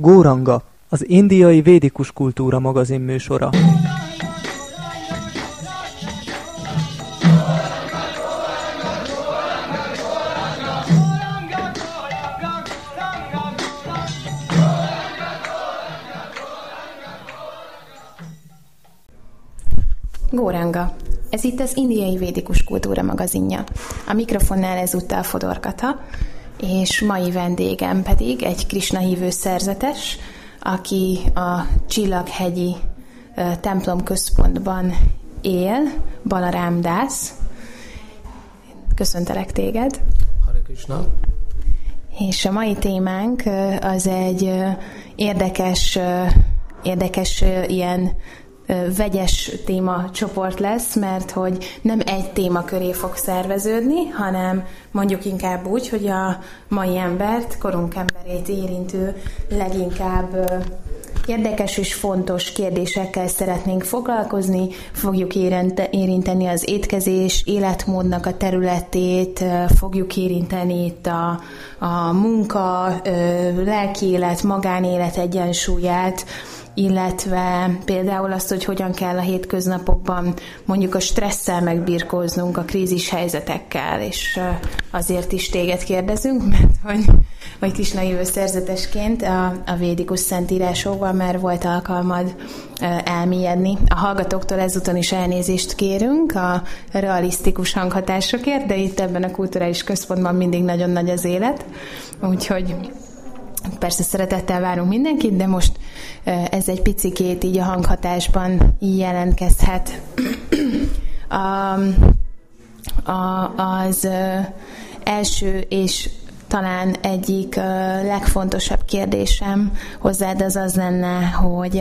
Góranga, az indiai védikus kultúra magazin műsora. Góranga. Ez itt az indiai védikus kultúra magazinja. A mikrofonnál ezúttal Fodor Kata, és mai vendégem pedig egy Krisna hívő szerzetes, aki a Csillaghegyi templom központban él, Balaram Das. Köszöntelek téged. Hare Krishna. És a mai témánk az egy érdekes ilyen vegyes témacsoport lesz, mert hogy nem egy téma köré fog szerveződni, hanem mondjuk inkább úgy, hogy a mai embert, korunk emberét érintő leginkább érdekes és fontos kérdésekkel szeretnénk foglalkozni, fogjuk érinteni az étkezés, életmódnak a területét, fogjuk érinteni itt a munka, lelkiélet, magánélet egyensúlyát, illetve például azt, hogy hogyan kell a hétköznapokban mondjuk a stresszel megbirkóznunk, a krízis helyzetekkel, és azért is téged kérdezünk, mert hogy Krisna hívő szerzetesként a védikus szentírásokban már volt alkalmad elmélyedni. A hallgatóktól ezúton is elnézést kérünk a realisztikus hanghatásokért, de itt ebben a kulturális központban mindig nagyon nagy az élet, úgyhogy persze szeretettel várunk mindenkit, de most ez egy picikét így a hanghatásban jelentkezhet. Az első és talán egyik legfontosabb kérdésem hozzád az lenne, hogy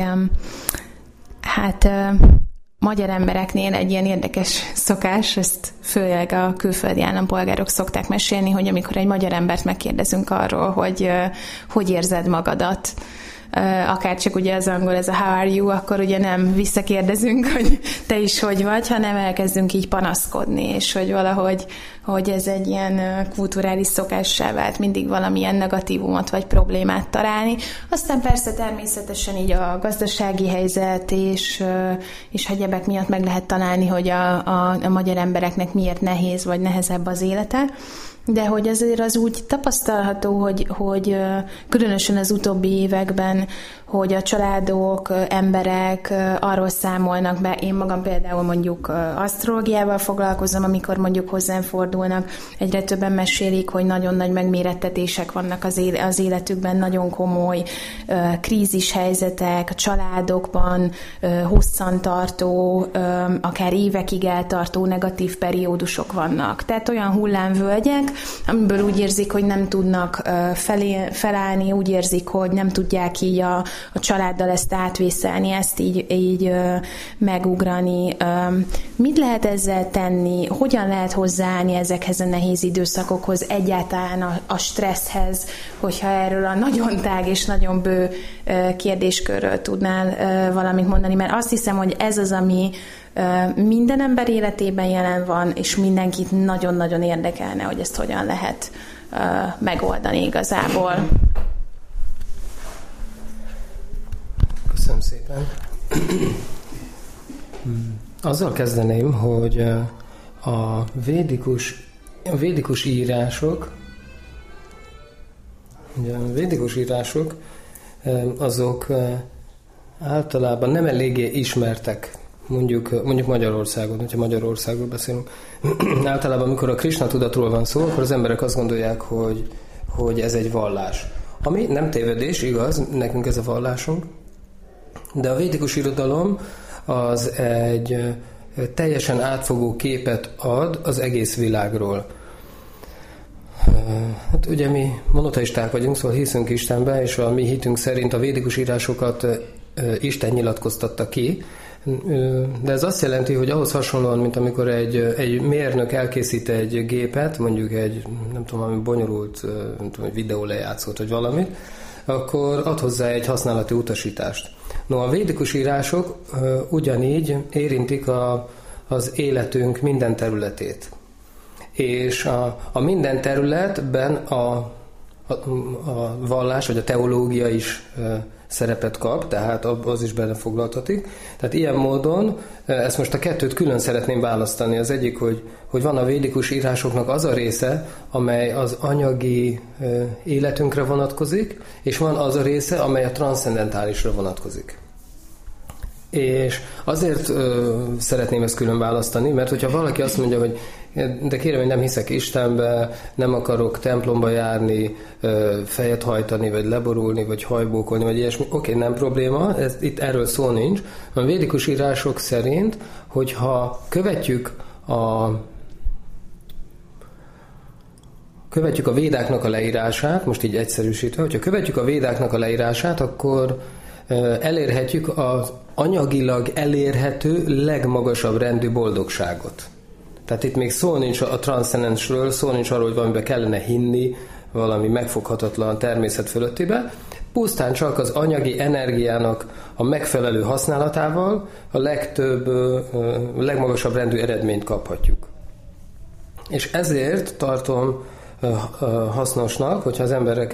magyar embereknél egy ilyen érdekes szokás, ezt főleg a külföldi állampolgárok szokták mesélni, hogy amikor egy magyar embert megkérdezünk arról, hogy érzed magadat, akár csak ugye az angol, ez a how are you, akkor ugye nem visszakérdezünk, hogy te is hogy vagy, hanem elkezdünk így panaszkodni, és hogy valahogy hogy ez egy ilyen kulturális szokássá vált mindig valamilyen negatívumot vagy problémát találni. Aztán persze természetesen így a gazdasági helyzet és egyebek miatt meg lehet találni, hogy a magyar embereknek miért nehéz vagy nehezebb az élete. De hogy azért az úgy tapasztalható, hogy különösen az utóbbi években, hogy a családok, emberek arról számolnak be, én magam például mondjuk asztrológiával foglalkozom, amikor mondjuk hozzám fordulnak, egyre többen mesélik, hogy nagyon nagy megmérettetések vannak az életükben, nagyon komoly krízis helyzetek, a családokban hosszantartó, akár évekig eltartó negatív periódusok vannak. Tehát olyan hullámvölgyek, amiből úgy érzik, hogy nem tudnak felállni, úgy érzik, hogy nem tudják így a családdal ezt átvészelni, ezt így megugrani. Mit lehet ezzel tenni? Hogyan lehet hozzáállni ezekhez a nehéz időszakokhoz, egyáltalán a stresszhez, hogyha erről a nagyon tág és nagyon bő kérdéskörről tudnál valamit mondani? Mert azt hiszem, hogy ez az, ami minden ember életében jelen van, és mindenkit nagyon-nagyon érdekelne, hogy ezt hogyan lehet megoldani igazából. Köszönöm szépen. Azzal kezdeném, hogy a védikus írások, ugye a védikus írások azok általában nem eléggé ismertek, mondjuk Magyarországon, hogyha Magyarországról beszélünk. Általában, amikor a Krisna tudatról van szó, akkor az emberek azt gondolják, hogy ez egy vallás. Ami nem tévedés, igaz, nekünk ez a vallásunk, de a védikus irodalom az egy teljesen átfogó képet ad az egész világról. Hát ugye mi monoteisták vagyunk, szóval hiszünk Istenbe, és a mi hitünk szerint a védikus írásokat Isten nyilatkoztatta ki, de ez azt jelenti, hogy ahhoz hasonlóan, mint amikor egy mérnök elkészít egy gépet, mondjuk egy, nem tudom, valami bonyolult egy videólejátszót, vagy valamit, akkor ad hozzá egy használati utasítást. No, a védikus írások ugyanígy érintik az életünk minden területét. És a minden területben a vallás vagy a teológia is szerepet kap, tehát az is benne foglaltatik. Tehát ilyen módon ezt most a kettőt külön szeretném választani. Az egyik, hogy van a védikus írásoknak az a része, amely az anyagi életünkre vonatkozik, és van az a része, amely a transzcendentálisra vonatkozik. És azért szeretném ezt külön választani, mert hogyha valaki azt mondja, hogy de kérem, hogy nem hiszek Istenbe, nem akarok templomba járni, fejet hajtani, vagy leborulni, vagy hajbókolni, vagy ilyesmi, oké, nem probléma, itt erről szó nincs. A védikus írások szerint, hogyha követjük a védáknak a leírását, most így egyszerűsítve, hogyha követjük a védáknak a leírását, akkor elérhetjük az anyagilag elérhető legmagasabb rendű boldogságot. Tehát itt még szó nincs a transzcendensről, szó nincs arról, hogy valamiben kellene hinni, valami megfoghatatlan természet fölöttibe, pusztán csak az anyagi energiának a megfelelő használatával a legmagasabb rendű eredményt kaphatjuk. És ezért tartom hasznosnak, hogyha az emberek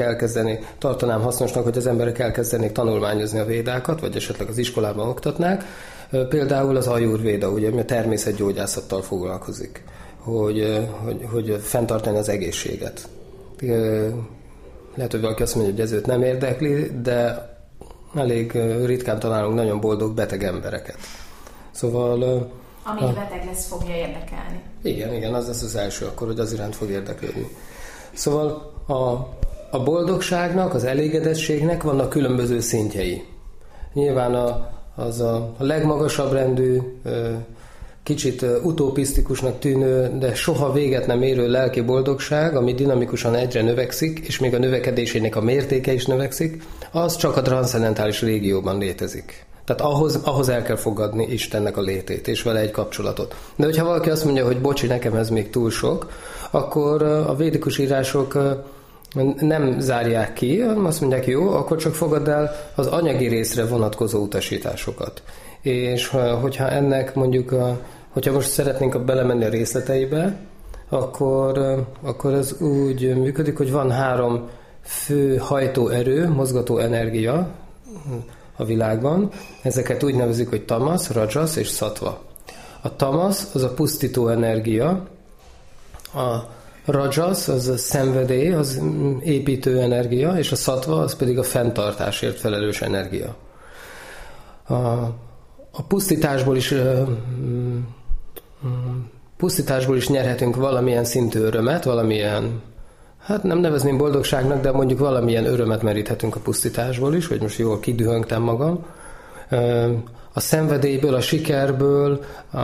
elkezdenék tanulmányozni a védákat, vagy esetleg az iskolában oktatnák, például az ajurvéda, ugye, ami a természetgyógyászattal foglalkozik, hogy fenntartani az egészséget. Lehet, hogy valaki azt mondja, hogy ez őt nem érdekli, de elég ritkán találunk nagyon boldog beteg embereket. Szóval... Amíg beteg lesz, fogja érdekelni. Igen, az lesz az első akkor, hogy az iránt fog érdeklődni. Szóval a boldogságnak, az elégedettségnek vannak különböző szintjei. Nyilván az a legmagasabb rendű, kicsit utopisztikusnak tűnő, de soha véget nem érő lelki boldogság, ami dinamikusan egyre növekszik, és még a növekedésének a mértéke is növekszik, az csak a transzcendentális régióban létezik. Tehát ahhoz el kell fogadni Istennek a létét, és vele egy kapcsolatot. De hogyha valaki azt mondja, hogy bocsi, nekem ez még túl sok, akkor a védikus írások nem zárják ki, azt mondják, jó, akkor csak fogadd el az anyagi részre vonatkozó utasításokat. És hogyha ennek mondjuk, hogyha most szeretnénk belemenni a részleteibe, akkor ez úgy működik, hogy van 3 fő hajtóerő, mozgató energia a világban. Ezeket úgy nevezik, hogy tamasz, rajas és sattva. A tamasz az a pusztító energia, a rajas az a szenvedély, az építő energia, és a sattva az pedig a fenntartásért felelős energia. A pusztításból is nyerhetünk valamilyen szintű örömet, valamilyen, hát nem nevezném boldogságnak, de mondjuk valamilyen örömet meríthetünk a pusztításból is, hogy most jól kidühöngtem magam. A szenvedélyből, a sikerből,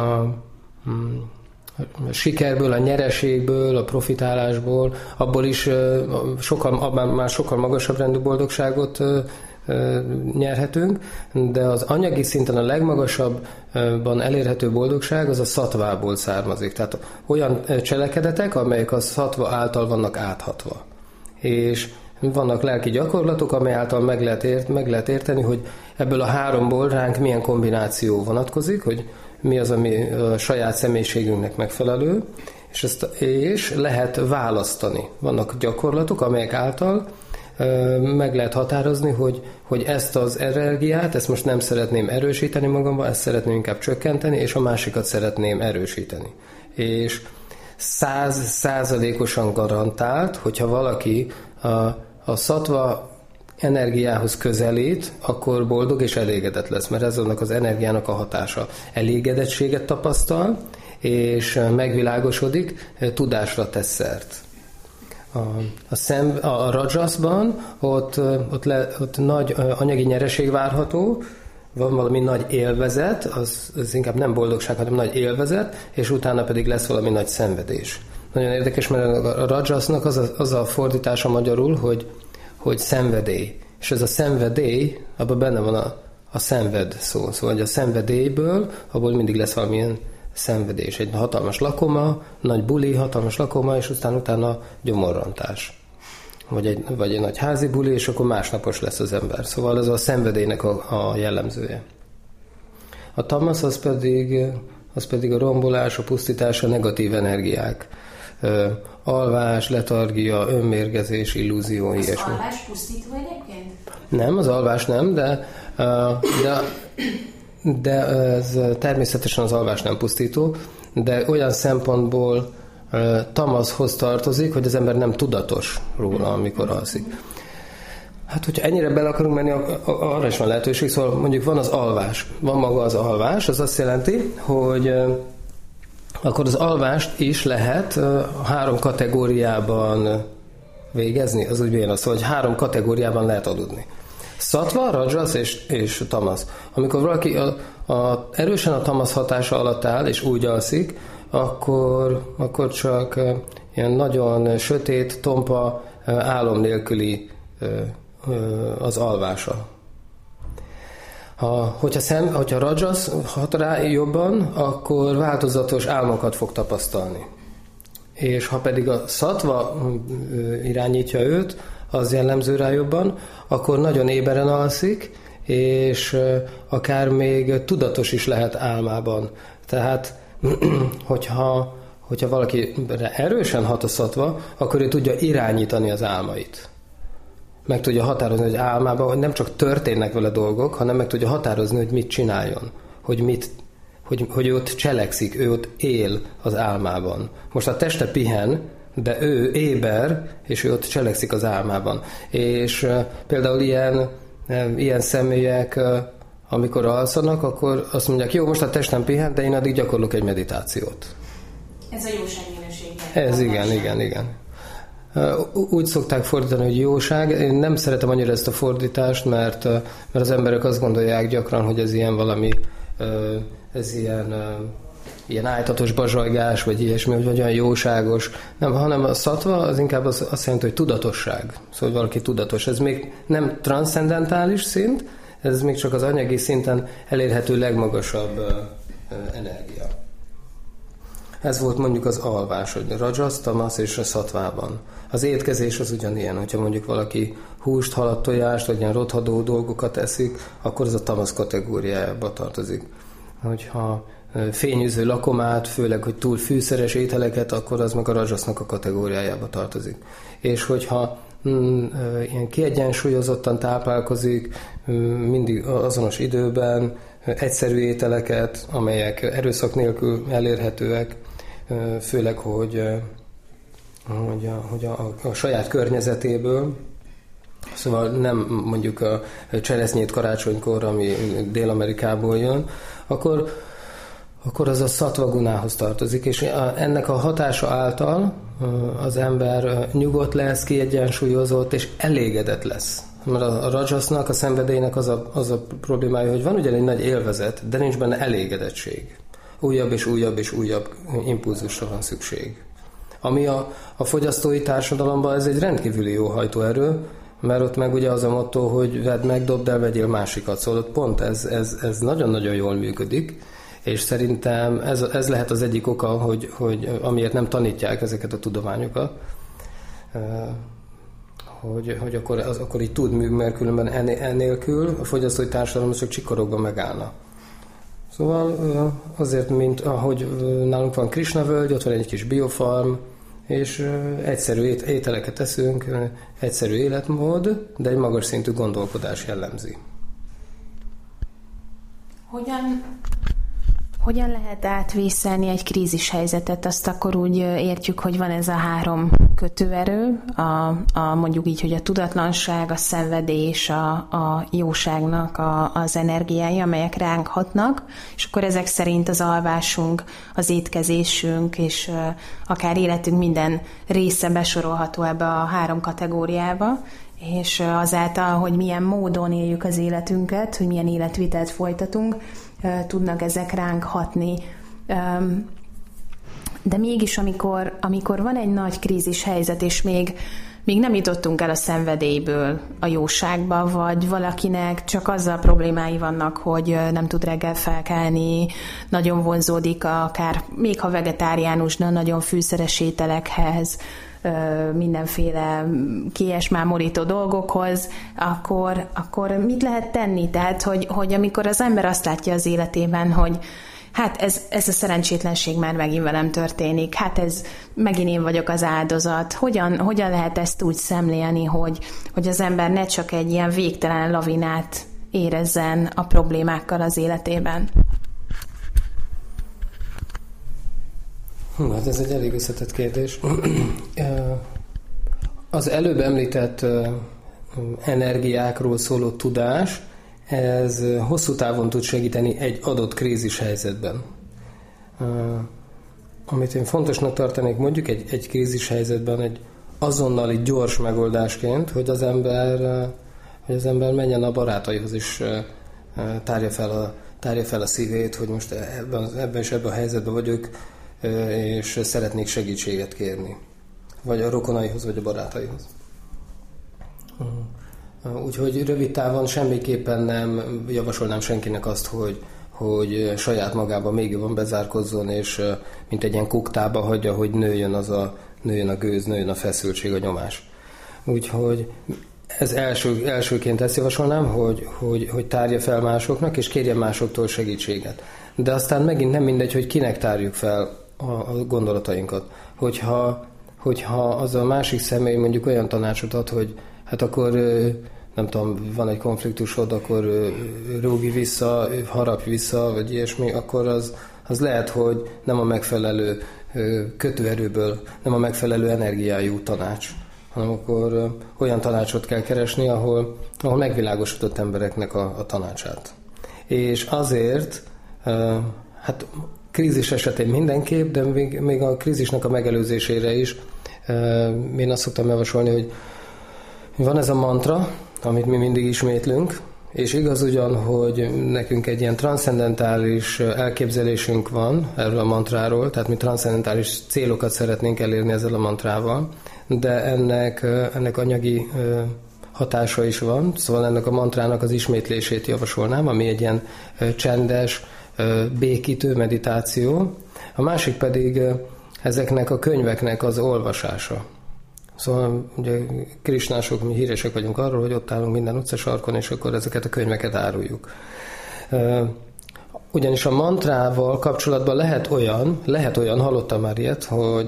a nyereségből, a profitálásból, abból is már sokkal magasabb rendű boldogságot nyerhetünk, de az anyagi szinten a legmagasabban elérhető boldogság az a szattvából származik. Tehát olyan cselekedetek, amelyek a szattva által vannak áthatva. És vannak lelki gyakorlatok, amely által meg lehet érteni, hogy ebből a 3-ból ránk milyen kombináció vonatkozik, hogy mi az, ami a saját személyiségünknek megfelelő, és lehet választani. Vannak gyakorlatok, amelyek által meg lehet határozni, hogy ezt az energiát, ezt most nem szeretném erősíteni magamban, ezt szeretném inkább csökkenteni, és a másikat szeretném erősíteni. És 100%-osan garantált, hogyha valaki a szattva energiához közelít, akkor boldog és elégedett lesz, mert ez annak az energiának a hatása. Elégedettséget tapasztal, és megvilágosodik, tudásra tesz szert. A rajasban ott nagy anyagi nyereség várható, van valami nagy élvezet, az inkább nem boldogság, hanem nagy élvezet, és utána pedig lesz valami nagy szenvedés. Nagyon érdekes, mert a rajasnak az a fordítása magyarul, hogy szenvedély. És ez a szenvedély, abban benne van a szenved szó. Szóval hogy a szenvedélyből, abból mindig lesz valamilyen szenvedés. Egy hatalmas lakoma, nagy buli, hatalmas lakoma, és utána gyomorrontás. Vagy egy nagy házi buli, és akkor másnapos lesz az ember. Szóval ez a szenvedélynek a jellemzője. A tamasz az pedig a rombolás, a pusztítás, a negatív energiák alvás, letargia, önmérgezés, illúzió, ilyesmi. Az alvás pusztító egyébként? Nem, az alvás nem, de ez természetesen az alvás nem pusztító, de olyan szempontból tamaszhoz tartozik, hogy az ember nem tudatos róla, amikor alszik. Hát, hogyha ennyire bele akarunk menni, arra is van lehetőség, szóval mondjuk van az alvás. Van maga az alvás, az azt jelenti, hogy akkor az alvást is lehet 3 kategóriában végezni, az úgy bejön az, hogy 3 kategóriában lehet aludni. Szattva, rajas és tamasz. Amikor valaki erősen a tamasz hatása alatt áll, és úgy alszik, akkor csak ilyen nagyon sötét, tompa, álom nélküli az alvása. Hogyha rajas hat rá jobban, akkor változatos álmokat fog tapasztalni. És ha pedig a szattva irányítja őt, az jellemző rá jobban, akkor nagyon éberen alszik, és akár még tudatos is lehet álmában. Tehát, hogyha valaki erősen hat a szattva, akkor ő tudja irányítani az álmait. Meg tudja határozni, hogy álmában hogy nem csak történnek vele dolgok, hanem meg tudja határozni, hogy mit csináljon, hogy ő ott cselekszik, ő ott él az álmában. Most a teste pihen, de ő éber, és ő ott cselekszik az álmában. És például ilyen személyek, amikor alszanak, akkor azt mondják, jó, most a testem pihen, de én addig gyakorlok egy meditációt. Ez a jóságminőség. Ez igen. Úgy szokták fordítani, hogy jóság. Én nem szeretem annyira ezt a fordítást, mert az emberek azt gondolják gyakran, hogy ez ilyen valami, ez ilyen ájtatos bazsajgás, vagy ilyesmi, vagy olyan jóságos. Nem, hanem a szattva az inkább azt jelenti, hogy tudatosság. Szóval valaki tudatos. Ez még nem transzcendentális szint, ez még csak az anyagi szinten elérhető legmagasabb energia. Ez volt mondjuk az alvás, hogy rajas, tamasz és a szattvában. Az étkezés az ugyanilyen, hogyha mondjuk valaki húst, halat, tojást, vagy ilyen rothadó dolgokat eszik, akkor az a tamasz kategóriájába tartozik. Hogyha fényűző lakomát, főleg, hogy túl fűszeres ételeket, akkor az meg a rajasnak a kategóriájába tartozik. És hogyha ilyen kiegyensúlyozottan táplálkozik, mindig azonos időben, egyszerű ételeket, amelyek erőszak nélkül elérhetőek, főleg, hogy a saját környezetéből, szóval nem mondjuk a cseresznyét karácsonykor, ami Dél-Amerikából jön, akkor az a szattva gunához tartozik, és ennek a hatása által az ember nyugodt lesz, kiegyensúlyozott és elégedett lesz. Mert a rajasnak, a szenvedélynek az a problémája, hogy van ugyan egy nagy élvezet, de nincs benne elégedettség. Újabb és újabb és újabb impulzusra van szükség. Ami a fogyasztói társadalomban ez egy rendkívüli jó hajtóerő, mert ott meg ugye az a motto, hogy vedd meg, dobd el, vegyél másikat. Szóval ott pont ez nagyon-nagyon jól működik, és szerintem ez lehet az egyik oka, hogy amiért nem tanítják ezeket a tudományokat, hogy akkor így tud működni, mert különben ennélkül a fogyasztói társadalom csak csikorogva megállna. Szóval azért, mint ahogy nálunk van Krishna völgy, ott van egy kis biofarm, és egyszerű ételeket eszünk, egyszerű életmód, de egy magas szintű gondolkodás jellemzi. Hogyan lehet átvészelni egy krízis helyzetet? Azt akkor úgy értjük, hogy van ez a 3 kötőerő, mondjuk így, hogy a tudatlanság, a szenvedés, a jóságnak az energiái, amelyek ránk hatnak, és akkor ezek szerint az alvásunk, az étkezésünk, és akár életünk minden része besorolható ebbe a 3 kategóriába, és azáltal, hogy milyen módon éljük az életünket, hogy milyen életvitelt folytatunk, tudnak ezek ránk hatni. De mégis, amikor van egy nagy krízis helyzet, és még nem jutottunk el a szenvedélyből a jóságba, vagy valakinek csak azzal problémái vannak, hogy nem tud reggel felkelni, nagyon vonzódik akár, még ha vegetáriánus, de nagyon fűszeres ételekhez, mindenféle kiesmámorító dolgokhoz, akkor mit lehet tenni? Tehát, hogy amikor az ember azt látja az életében, hogy hát ez a szerencsétlenség már megint velem történik, hát ez megint én vagyok az áldozat. Hogyan lehet ezt úgy szemlélni, hogy az ember ne csak egy ilyen végtelen lavinát érezzen a problémákkal az életében? Hát ez egy elég összetett kérdés. Az előbb említett energiákról szóló tudás, ez hosszú távon tud segíteni egy adott krízis helyzetben. Amit én fontosnak tartanék mondjuk egy krízis helyzetben, egy azonnali gyors megoldásként, hogy az ember menjen a barátaihoz és tárja fel a szívét, hogy most ebben a helyzetben vagyok, és szeretnék segítséget kérni. Vagy a rokonaihoz, vagy a barátaihoz. Úgyhogy rövid távon semmiképpen nem javasolnám senkinek azt, hogy saját magában még jobban bezárkozzon, és mint egy ilyen kuktába hagyja, hogy nőjön a gőz, nőjön a feszültség, a nyomás. Úgyhogy ez elsőként ezt javasolnám, hogy tárja fel másoknak, és kérjen másoktól segítséget. De aztán megint nem mindegy, hogy kinek tárjuk fel a gondolatainkat. Hogyha az a másik személy mondjuk olyan tanácsot ad, hogy hát akkor nem tudom, van egy konfliktusod, akkor rúgj vissza, harapj vissza, vagy ilyesmi, akkor az lehet, hogy nem a megfelelő kötőerőből, nem a megfelelő energiájú tanács, hanem akkor olyan tanácsot kell keresni, ahol megvilágosodott embereknek a tanácsát. És azért, hát krízis esetén mindenképp, de még a krízisnek a megelőzésére is én azt szoktam javasolni, hogy van ez a mantra, amit mi mindig ismétlünk, és igaz ugyan, hogy nekünk egy ilyen transzcendentális elképzelésünk van erről a mantráról, tehát mi transzcendentális célokat szeretnénk elérni ezzel a mantrával, de ennek anyagi hatása is van, szóval ennek a mantrának az ismétlését javasolnám, ami egy ilyen csendes, békítő meditáció. A másik pedig ezeknek a könyveknek az olvasása. Szóval ugye krisnások, mi híresek vagyunk arról, hogy ott állunk minden utcasarkon, és akkor ezeket a könyveket áruljuk. Ugyanis a mantrával kapcsolatban lehet olyan, hallottam már ilyet,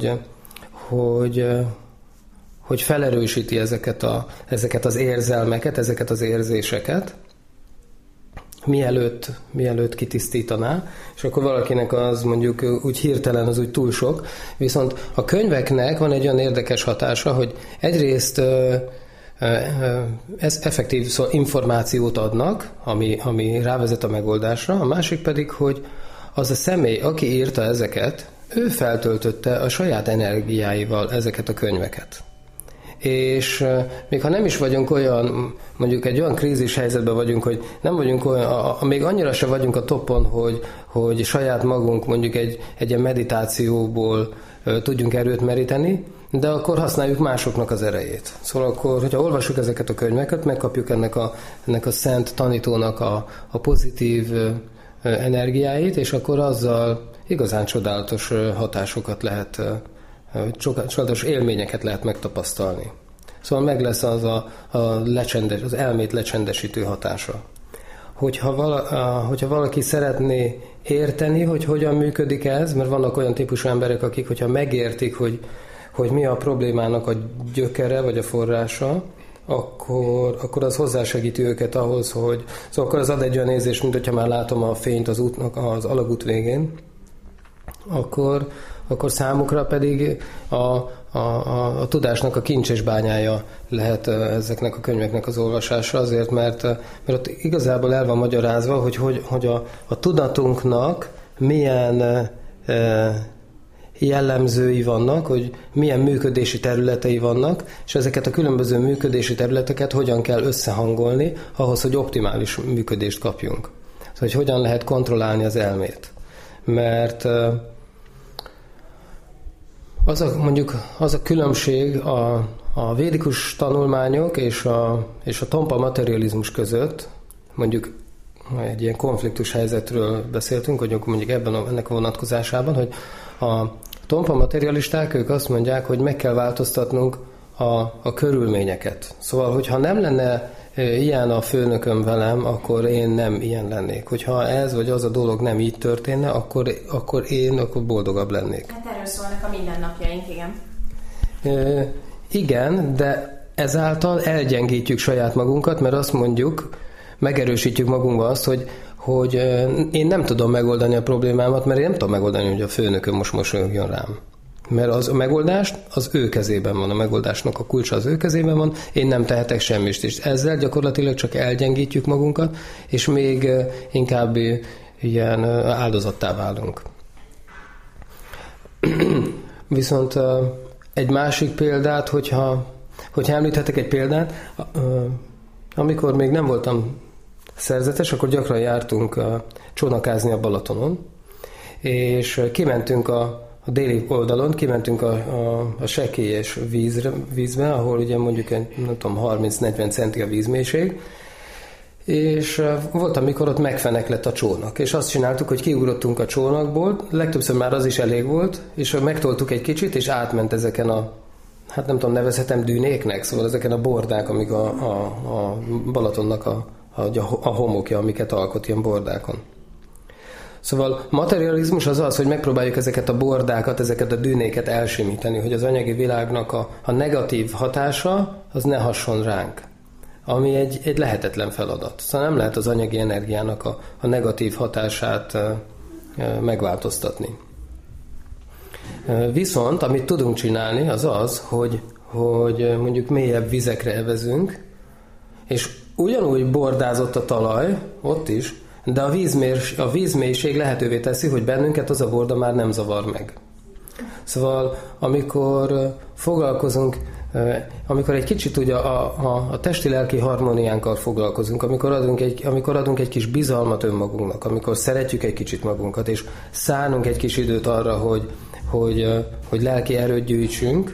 hogy felerősíti ezeket az érzelmeket, ezeket az érzéseket, mielőtt kitisztítaná, és akkor valakinek az mondjuk úgy hirtelen, az úgy túl sok. Viszont a könyveknek van egy olyan érdekes hatása, hogy egyrészt ez effektív információt adnak, ami rávezet a megoldásra, a másik pedig, hogy az a személy, aki írta ezeket, ő feltöltötte a saját energiáival ezeket a könyveket. És még ha nem is vagyunk olyan, mondjuk egy olyan krízis helyzetben vagyunk, hogy nem vagyunk olyan, még annyira se vagyunk a toppon, hogy saját magunk mondjuk egy ilyen meditációból tudjunk erőt meríteni, de akkor használjuk másoknak az erejét. Szóval akkor, hogyha olvassuk ezeket a könyveket, megkapjuk ennek a szent tanítónak a pozitív energiáit, és akkor azzal igazán csodálatos hatásokat lehet, csodálatos élményeket lehet megtapasztalni. Szóval meg lesz az az elmét lecsendesítő hatása. Hogyha valaki szeretné érteni, hogy hogyan működik ez, mert vannak olyan típusú emberek, akik, hogyha megértik, hogy mi a problémának a gyökere, vagy a forrása, akkor az hozzásegíti őket ahhoz, hogy... Szóval akkor az ad egy olyan érzés, mint hogyha már látom a fényt az útnak, az alagút végén, akkor számukra pedig a tudásnak a kincses bányája lehet ezeknek a könyveknek az olvasása, azért, mert ott igazából el van magyarázva, hogy a tudatunknak milyen jellemzői vannak, hogy milyen működési területei vannak, és ezeket a különböző működési területeket hogyan kell összehangolni ahhoz, hogy optimális működést kapjunk. Szóval, hogy hogyan lehet kontrollálni az elmét. Mert az a különbség a védikus tanulmányok és a tompa materializmus között, mondjuk egy ilyen konfliktus helyzetről beszéltünk, hogy mondjuk ennek a vonatkozásában, hogy a tompa materialisták, ők azt mondják, hogy meg kell változtatnunk a körülményeket. Szóval, hogyha nem lenne ilyen a főnököm velem, akkor én nem ilyen lennék. Hogyha ez vagy az a dolog nem így történne, akkor én boldogabb lennék. Hát erről szólnak a mindennapjaink, igen. Igen, de ezáltal elgyengítjük saját magunkat, mert azt mondjuk, megerősítjük magunkba azt, hogy én nem tudom megoldani a problémámat, mert én nem tudom megoldani, hogy a főnököm most mosolyogjon rám. Mert a megoldás az ő kezében van, a megoldásnak a kulcsa az ő kezében van, én nem tehetek semmit is. Ezzel gyakorlatilag csak elgyengítjük magunkat, és még inkább ilyen áldozattá válunk. Viszont egy másik példát, hogyha említhetek egy példát, amikor még nem voltam szerzetes, akkor gyakran jártunk csónakázni a Balatonon, és kimentünk a déli oldalon, kimentünk a sekélyes vízbe, ahol ugye mondjuk nem tudom, 30-40 centi a vízmélység, és volt, amikor ott megfenek lett a csónak, és azt csináltuk, hogy kiugrottunk a csónakból, legtöbbször már az is elég volt, és megtoltuk egy kicsit, és átment ezeken a, hát nem tudom, nevezhetem dűnéknek, szóval ezeken a bordák, amik a Balatonnak a homokja, amiket alkot ilyen bordákon. Szóval materializmus az az, hogy megpróbáljuk ezeket a bordákat, ezeket a dűnéket elsimítani, hogy az anyagi világnak a negatív hatása az ne hasson ránk. Ami egy lehetetlen feladat. Szóval nem lehet az anyagi energiának a negatív hatását megváltoztatni. Viszont, amit tudunk csinálni, az az, hogy mondjuk mélyebb vizekre evezünk, és ugyanúgy bordázott a talaj, ott is, de a vízmélység lehetővé teszi, hogy bennünket az a borda már nem zavar meg. Szóval, amikor foglalkozunk, amikor egy kicsit ugye a testi-lelki harmóniánkkal foglalkozunk, amikor adunk egy kis bizalmat önmagunknak, amikor szeretjük egy kicsit magunkat, és szánunk egy kis időt arra, hogy lelki erőt gyűjtsünk,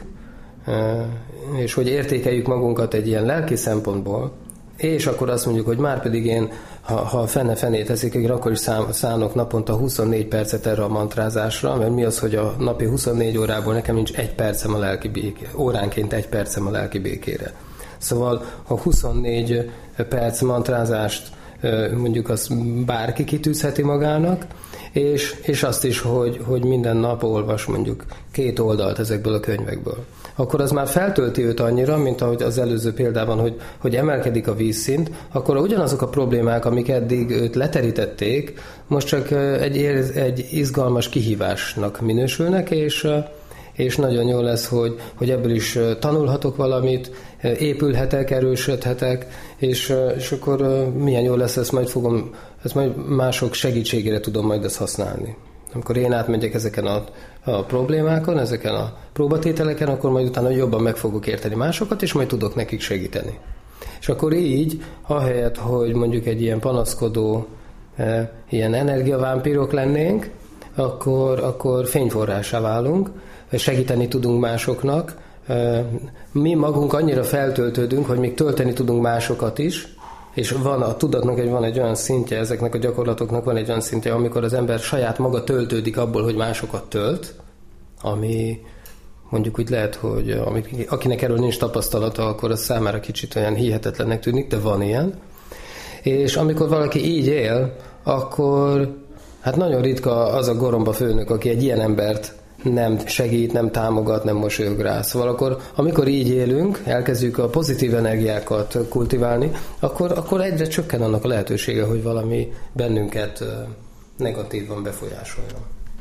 és hogy értékeljük magunkat egy ilyen lelki szempontból, és akkor azt mondjuk, hogy már pedig én, ha fene teszik, akkor is szánok naponta 24 percet erre a mantrázásra, mert mi az, hogy a napi 24 órából nekem nincs egy percem a lelki békére, óránként egy percem a lelki békére. Szóval a 24 perc mantrázást mondjuk azt bárki kitűzheti magának, és azt is, hogy minden nap olvas mondjuk 2 oldalt ezekből a könyvekből. Akkor az már feltölti őt annyira, mint ahogy az előző példában, hogy emelkedik a vízszint, akkor ugyanazok a problémák, amik eddig őt leterítették, most csak egy izgalmas kihívásnak minősülnek, és nagyon jó lesz, hogy ebből is tanulhatok valamit, épülhetek, erősödhetek, és akkor milyen jó lesz, ezt majd mások segítségére tudom majd ezt használni. Amikor én átmegyek ezeken a problémákon, ezeken a próbatételeken, akkor majd utána jobban meg fogok érteni másokat, és majd tudok nekik segíteni. És akkor így, ahelyett, hogy mondjuk egy ilyen panaszkodó, ilyen energiavámpírok lennénk, akkor fényforrássá válunk, segíteni tudunk másoknak. Mi magunk annyira feltöltődünk, hogy még tölteni tudunk másokat is, és van a tudatnak van egy olyan szintje, ezeknek a gyakorlatoknak van egy olyan szintje, amikor az ember saját maga töltődik abból, hogy másokat tölt, ami mondjuk úgy lehet, hogy akinek erről nincs tapasztalata, akkor az számára kicsit olyan hihetetlennek tűnik, de van ilyen. És amikor valaki így él, akkor hát nagyon ritka az a goromba főnök, aki egy ilyen embert nem segít, nem támogat, nem mosolyog rá. Szóval akkor, amikor így élünk, elkezdjük a pozitív energiákat kultiválni, akkor egyre csökken annak a lehetősége, hogy valami bennünket negatívan befolyásoljon.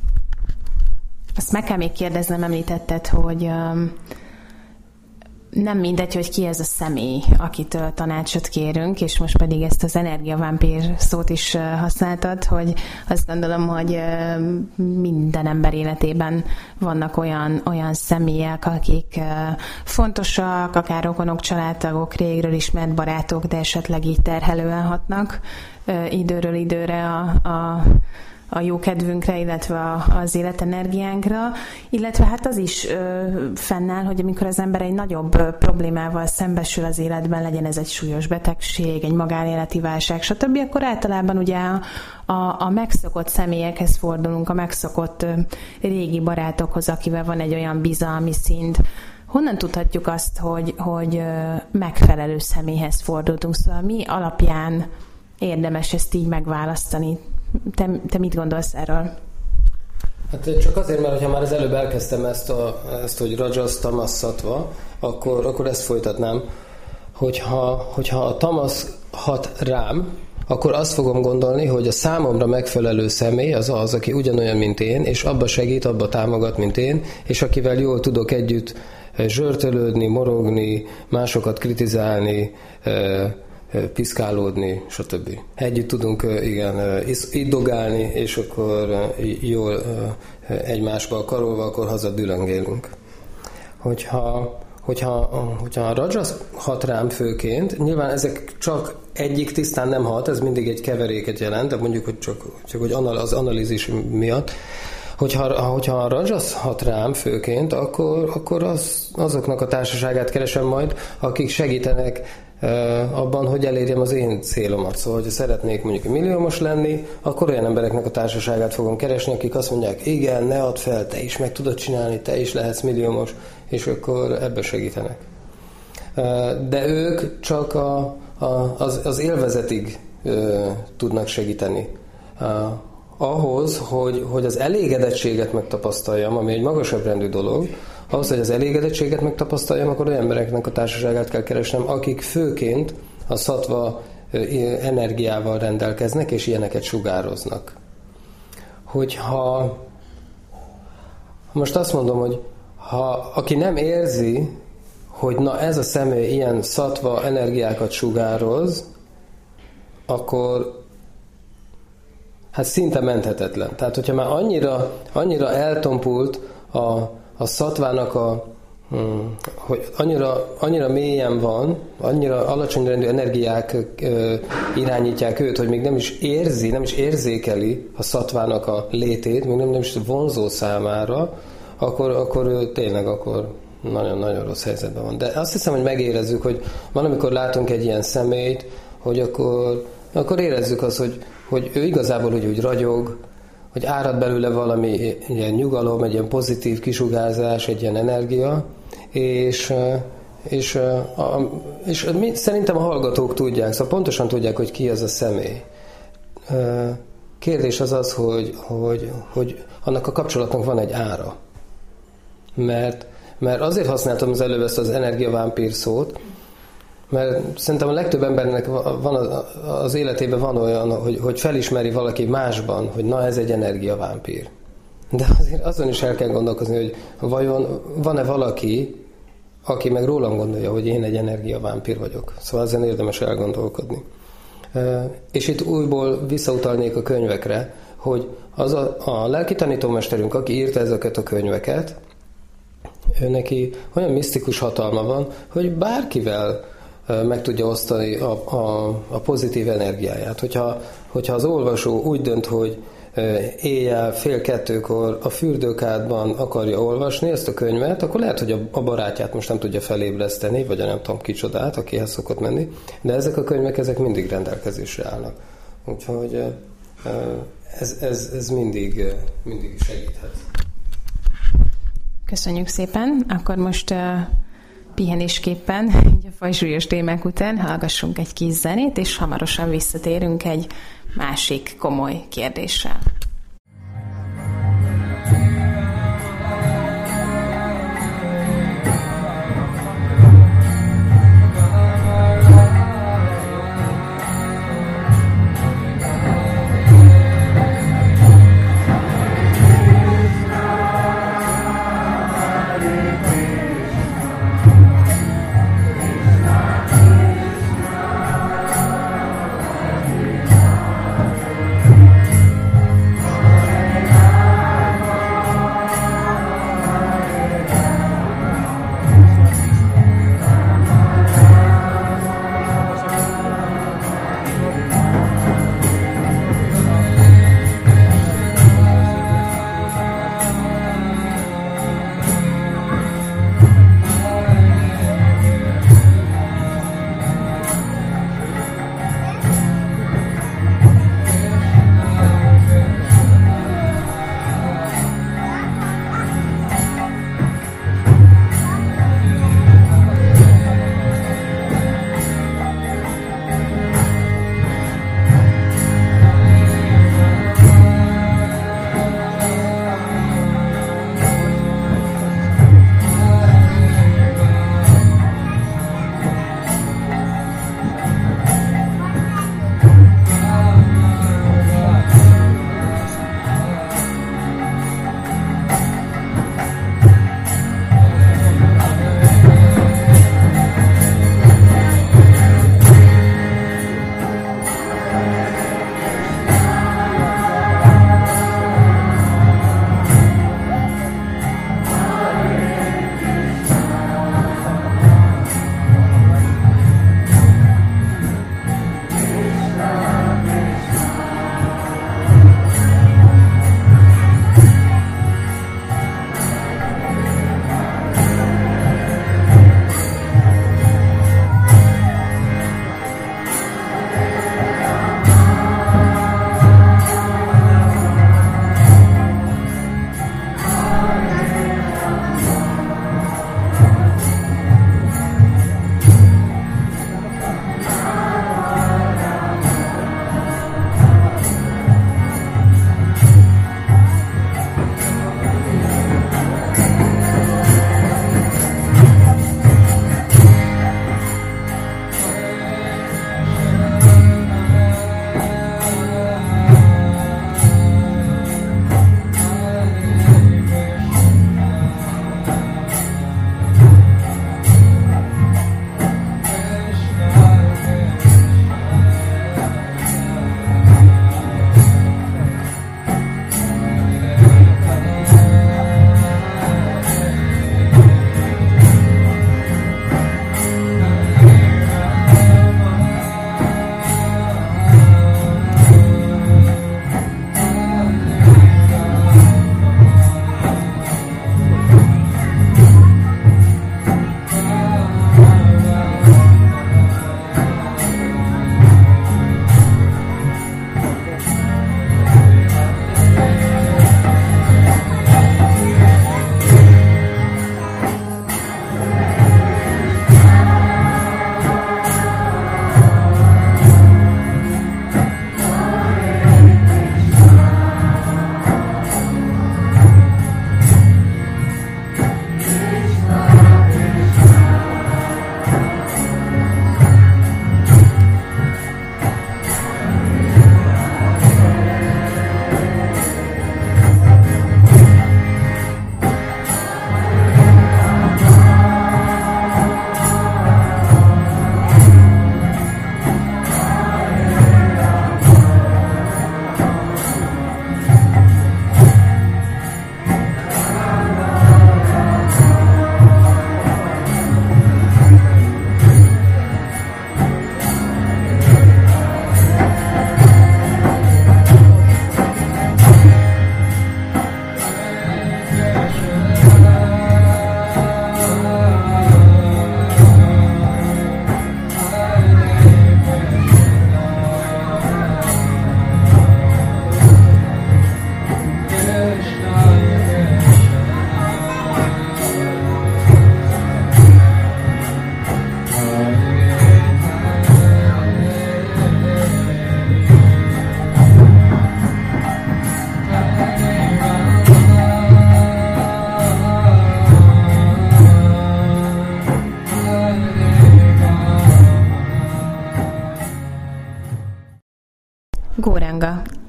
Azt meg kell még kérdeznem, említetted, hogy nem mindegy, hogy ki ez a személy, akitől tanácsot kérünk, és most pedig ezt az energiavámpír szót is használtad, hogy azt gondolom, hogy minden ember életében vannak olyan személyek, akik fontosak, akár rokonok, családtagok, régről ismert barátok, de esetleg így terhelően hatnak időről időre a jó kedvünkre, illetve az életenergiánkra, illetve hát az is fennáll, hogy amikor az ember egy nagyobb problémával szembesül az életben, legyen ez egy súlyos betegség, egy magánéleti válság, stb., akkor általában ugye a megszokott személyekhez fordulunk, a megszokott régi barátokhoz, akivel van egy olyan bizalmi szint, honnan tudhatjuk azt, hogy megfelelő személyhez fordultunk? Szóval mi alapján érdemes ezt így megválasztani? Te mit gondolsz erről? Hát csak azért, mert ha már az előbb elkezdtem ezt hogy Rajas, Tamas, Sattva, akkor ezt folytatnám, hogyha a Tamas hat rám, akkor azt fogom gondolni, hogy a számomra megfelelő személy az, aki ugyanolyan, mint én, és abba segít, abba támogat, mint én, és akivel jól tudok együtt zsörtölődni, morogni, másokat kritizálni, piszkálódni, stb. Együtt tudunk iddogálni, és akkor jól egymásba karolva, akkor hazadülöngélünk. Hogyha a Rajas hat rám főként, nyilván ezek csak egyik tisztán nem hat, ez mindig egy keveréket jelent, de mondjuk, hogy csak hogy az analízis miatt, hogyha a Rajas hat rám főként, akkor azoknak a társaságát keresem majd, akik segítenek abban, hogy elérjem az én célomat. Szóval, hogyha szeretnék mondjuk milliómos lenni, akkor olyan embereknek a társaságát fogom keresni, akik azt mondják, igen, ne add fel, te is meg tudod csinálni, te is lehetsz milliómos, és akkor ebbe segítenek. De ők csak az élvezetig tudnak segíteni. Ahhoz, hogy az elégedettséget megtapasztaljam, ami egy magasabb rendű dolog, ahhoz, hogy az elégedettséget megtapasztaljam, akkor olyan embereknek a társaságát kell keresnem, akik főként a szattva energiával rendelkeznek, és ilyeneket sugároznak. Hogyha most azt mondom, hogy aki nem érzi, hogy na ez a személy ilyen szattva energiákat sugároz, akkor hát szinte menthetetlen. Tehát, hogyha már annyira eltompult a szattvának hogy annyira mélyen van, annyira alacsony rendű energiák irányítják őt, hogy még nem is érzi, nem is érzékeli a szattvának a létét, még nem is vonzó számára, akkor ő tényleg nagyon-nagyon rossz helyzetben van. De azt hiszem, hogy megérezzük, hogy van, amikor látunk egy ilyen személyt, hogy akkor érezzük azt, hogy ő igazából úgy ragyog, hogy árad belőle valami ilyen nyugalom, egy ilyen pozitív kisugárzás, egy ilyen energia, és szerintem a hallgatók tudják, szóval pontosan tudják, hogy ki az a személy. Kérdés az, hogy annak a kapcsolatnak van egy ára. Mert azért használtam az előbb ezt az energiavámpír szót, mert szerintem a legtöbb embernek van az életében van olyan, hogy felismeri valaki másban, hogy na ez egy energiavámpír. De azért azon is el kell gondolkozni, hogy vajon van-e valaki, aki meg rólam gondolja, hogy én egy energiavámpír vagyok. Szóval ezen érdemes elgondolkodni. És itt újból visszautalnék a könyvekre, hogy az a lelki tanítómesterünk, aki írta ezeket a könyveket, ő neki olyan misztikus hatalma van, hogy bárkivel meg tudja osztani a pozitív energiáját. Hogyha az olvasó úgy dönt, hogy éjjel 1:30 a fürdőkádban akarja olvasni ezt a könyvet, akkor lehet, hogy a barátját most nem tudja felébreszteni, vagy a nem tudom kicsodát, akihez szokott menni, de ezek a könyvek ezek mindig rendelkezésre állnak. Úgyhogy ez mindig segíthet. Köszönjük szépen. Akkor most pihenésképpen, így a fajsúlyos témák után hallgassunk egy kis zenét, és hamarosan visszatérünk egy másik komoly kérdéssel.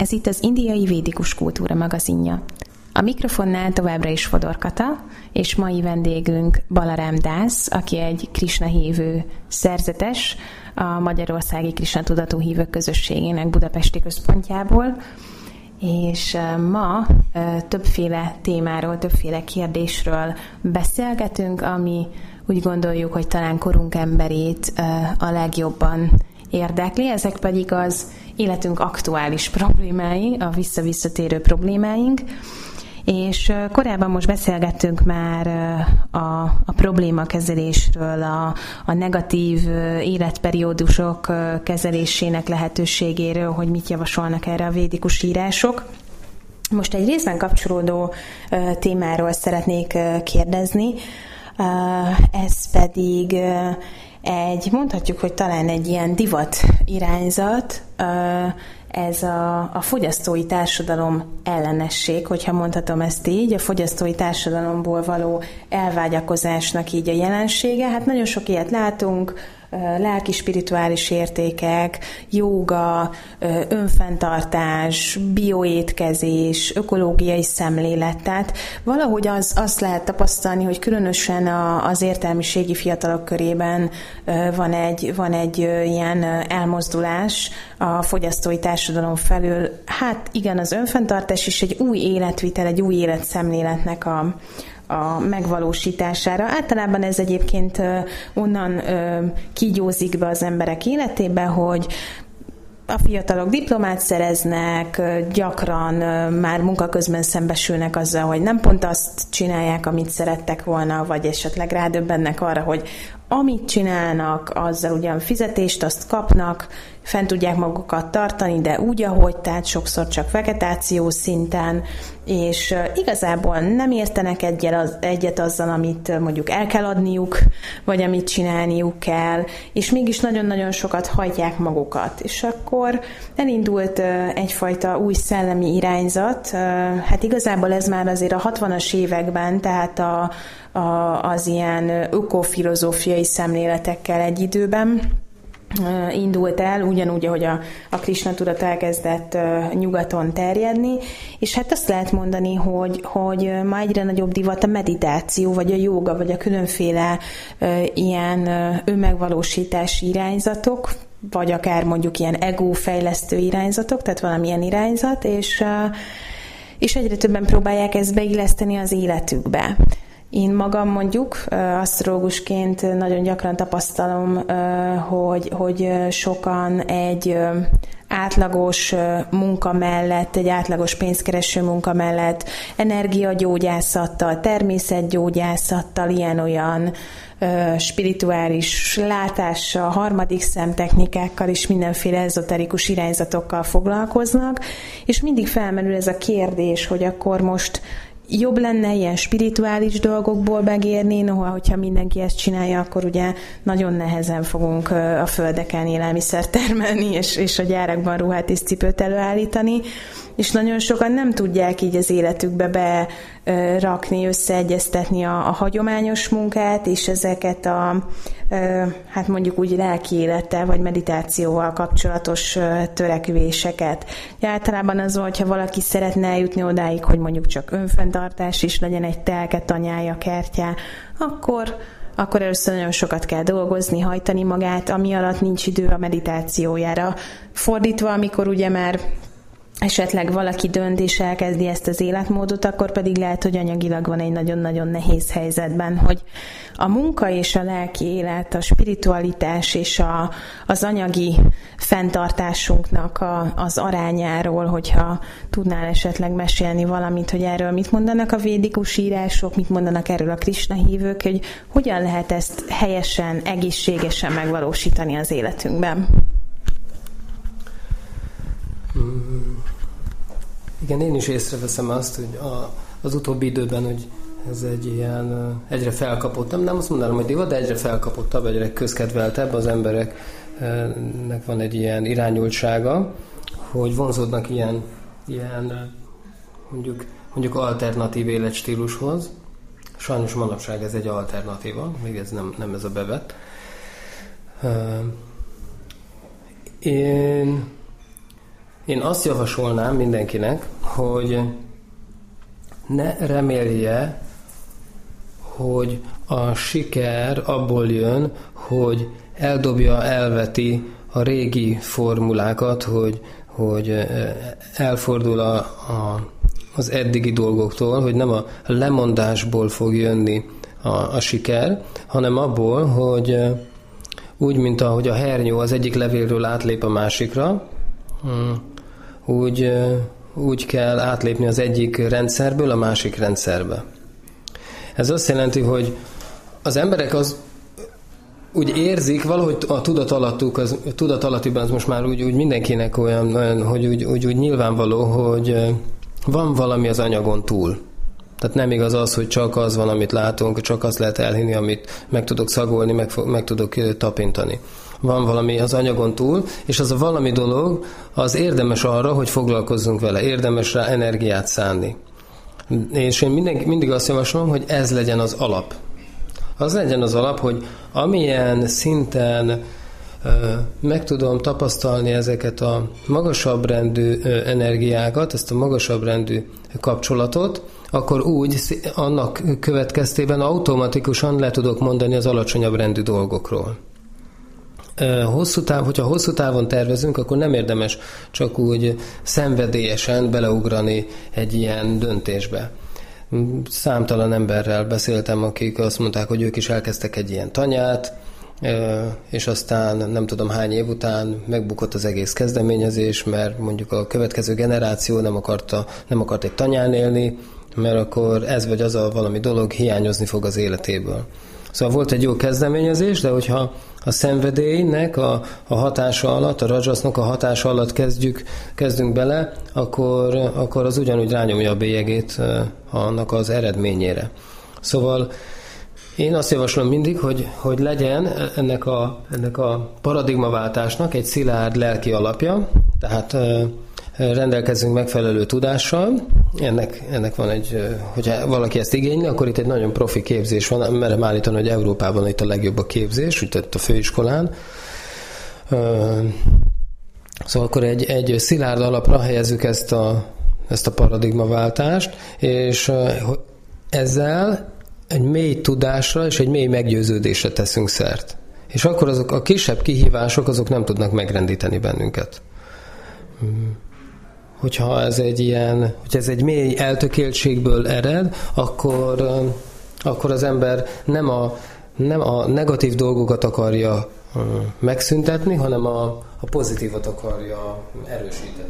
Ez itt az Indiai Védikus Kultúra magazinja. A mikrofonnál továbbra is Fodor Kata, és mai vendégünk Balaram Das, aki egy Krisna hívő szerzetes, a Magyarországi Krisna Tudatú Hívők Közösségének budapesti központjából, és ma többféle témáról, többféle kérdésről beszélgetünk, ami úgy gondoljuk, hogy talán korunk emberét a legjobban érdekli, ezek pedig az életünk aktuális problémái, a visszavisszatérő problémáink, és korábban most beszélgettünk már a problémakezelésről, a negatív életperiódusok kezelésének lehetőségéről, hogy mit javasolnak erre a védikus írások. Most egy részben kapcsolódó témáról szeretnék kérdezni, ez pedig mondhatjuk, hogy talán egy ilyen divat irányzat, ez a fogyasztói társadalom ellenesség, hogyha mondhatom ezt így, a fogyasztói társadalomból való elvágyakozásnak így a jelensége. Hát nagyon sok ilyet látunk, lelki-spirituális értékek, jóga, önfenntartás, bioétkezés, ökológiai szemlélet. Tehát valahogy azt lehet tapasztalni, hogy különösen az értelmiségi fiatalok körében van egy ilyen elmozdulás a fogyasztói társadalom felül. Hát igen, az önfenntartás is egy új életvitel, egy új életszemléletnek a megvalósítására. Általában ez egyébként onnan kígyózik be az emberek életébe, hogy a fiatalok diplomát szereznek, gyakran már munka közben szembesülnek azzal, hogy nem pont azt csinálják, amit szerettek volna, vagy esetleg rádöbbennek arra, hogy amit csinálnak, azzal ugyan fizetést azt kapnak, fent tudják magukat tartani, de úgy, ahogy, tehát sokszor csak vegetáció szinten, és igazából nem értenek egyet azzal, amit mondjuk el kell adniuk, vagy amit csinálniuk kell, és mégis nagyon-nagyon sokat hajtják magukat. És akkor elindult egyfajta új szellemi irányzat, hát igazából ez már azért a 60-as években, tehát az ilyen ökofilozófiai szemléletekkel egy időben indult el, ugyanúgy, ahogy a Krisna tudat elkezdett nyugaton terjedni, és hát azt lehet mondani, hogy ma egyre nagyobb divat a meditáció, vagy a jóga, vagy a különféle ilyen önmegvalósítási irányzatok, vagy akár mondjuk ilyen egófejlesztő irányzatok, tehát valamilyen irányzat, és egyre többen próbálják ezt beilleszteni az életükbe. Én magam mondjuk asztrológusként nagyon gyakran tapasztalom, hogy sokan egy átlagos munka mellett, egy átlagos pénzkereső munka mellett energiagyógyászattal, természetgyógyászattal, ilyen-olyan spirituális látással, harmadik szemtechnikákkal és mindenféle ezoterikus irányzatokkal foglalkoznak, és mindig felmerül ez a kérdés, hogy akkor most jobb lenne ilyen spirituális dolgokból megérni, noha, hogyha mindenki ezt csinálja, akkor ugye nagyon nehezen fogunk a földeken élelmiszert termelni, és a gyárakban ruhát és cipőt előállítani, és nagyon sokan nem tudják így az életükbe berakni, összeegyeztetni a hagyományos munkát, és ezeket hát mondjuk úgy lelki élettel, vagy meditációval kapcsolatos törekvéseket. Általában az, hogyha valaki szeretne eljutni odáig, hogy mondjuk csak önfenntartás is legyen, egy telke, tanyája, kertje, akkor először nagyon sokat kell dolgozni, hajtani magát, ami alatt nincs idő a meditációjára. Fordítva, amikor ugye már esetleg valaki dönt és elkezdi ezt az életmódot, akkor pedig lehet, hogy anyagilag van egy nagyon-nagyon nehéz helyzetben, hogy a munka és a lelki élet, a spiritualitás és az anyagi fenntartásunknak az arányáról, hogyha tudnál esetleg mesélni valamit, hogy erről mit mondanak a védikus írások, mit mondanak erről a Krisna hívők, hogy hogyan lehet ezt helyesen, egészségesen megvalósítani az életünkben. Igen, én is észreveszem azt, hogy az utóbbi időben, hogy ez egy ilyen egyre felkapottabb, nem azt mondanám, hogy divat, de egyre felkapottabb, egyre közkedveltebb, az embereknek van egy ilyen irányultsága, hogy vonzódnak ilyen mondjuk alternatív életstílushoz. Sajnos manapság ez egy alternatíva, még ez nem ez a bevett. én azt javasolnám mindenkinek, hogy ne remélje, hogy a siker abból jön, hogy eldobja, elveti a régi formulákat, hogy elfordul az eddigi dolgoktól, hogy nem a lemondásból fog jönni a siker, hanem abból, hogy úgy, mint ahogy a hernyó az egyik levélről átlép a másikra, úgy kell átlépni az egyik rendszerből a másik rendszerbe. Ez azt jelenti, hogy az emberek úgy érzik, valahogy a tudatalattiban az most már úgy mindenkinek olyan hogy úgy nyilvánvaló, hogy van valami az anyagon túl. Tehát nem igaz az, hogy csak az van, amit látunk, csak azt lehet elhinni, amit meg tudok szagolni, meg tudok tapintani. Van valami az anyagon túl, és az a valami dolog, az érdemes arra, hogy foglalkozzunk vele, érdemes rá energiát szánni. És én mindig azt javaslom, hogy ez legyen az alap. Az legyen az alap, hogy amilyen szinten meg tudom tapasztalni ezeket a magasabb rendű energiákat, ezt a magasabb rendű kapcsolatot, akkor úgy annak következtében automatikusan le tudok mondani az alacsonyabb rendű dolgokról. Hogyha hosszú távon tervezünk, akkor nem érdemes csak úgy szenvedélyesen beleugrani egy ilyen döntésbe. Számtalan emberrel beszéltem, akik azt mondták, hogy ők is elkezdtek egy ilyen tanyát, és aztán nem tudom hány év után megbukott az egész kezdeményezés, mert mondjuk a következő generáció nem akart egy tanyán élni, mert akkor ez vagy az a valami dolog hiányozni fog az életéből. Szóval volt egy jó kezdeményezés, de hogyha a szenvedélynek a hatása alatt, a rajasznak a hatása alatt kezdünk bele, akkor az ugyanúgy rányomja a bélyegét annak az eredményére. Szóval én azt javaslom mindig, hogy legyen ennek a paradigmaváltásnak egy szilárd lelki alapja, tehát rendelkezzünk megfelelő tudással. Ennek van hogyha valaki ezt igényli, akkor itt egy nagyon profi képzés van, merem állítani, hogy Európában itt a legjobb a képzés, úgy a főiskolán. Szóval akkor egy szilárd alapra helyezzük ezt a paradigmaváltást, és ezzel egy mély tudásra és egy mély meggyőződésre teszünk szert. És akkor azok a kisebb kihívások, azok nem tudnak megrendíteni bennünket. Hogyha ez egy mély eltökéltségből ered, akkor az ember nem a negatív dolgokat akarja megszüntetni, hanem a pozitívat akarja erősíteni.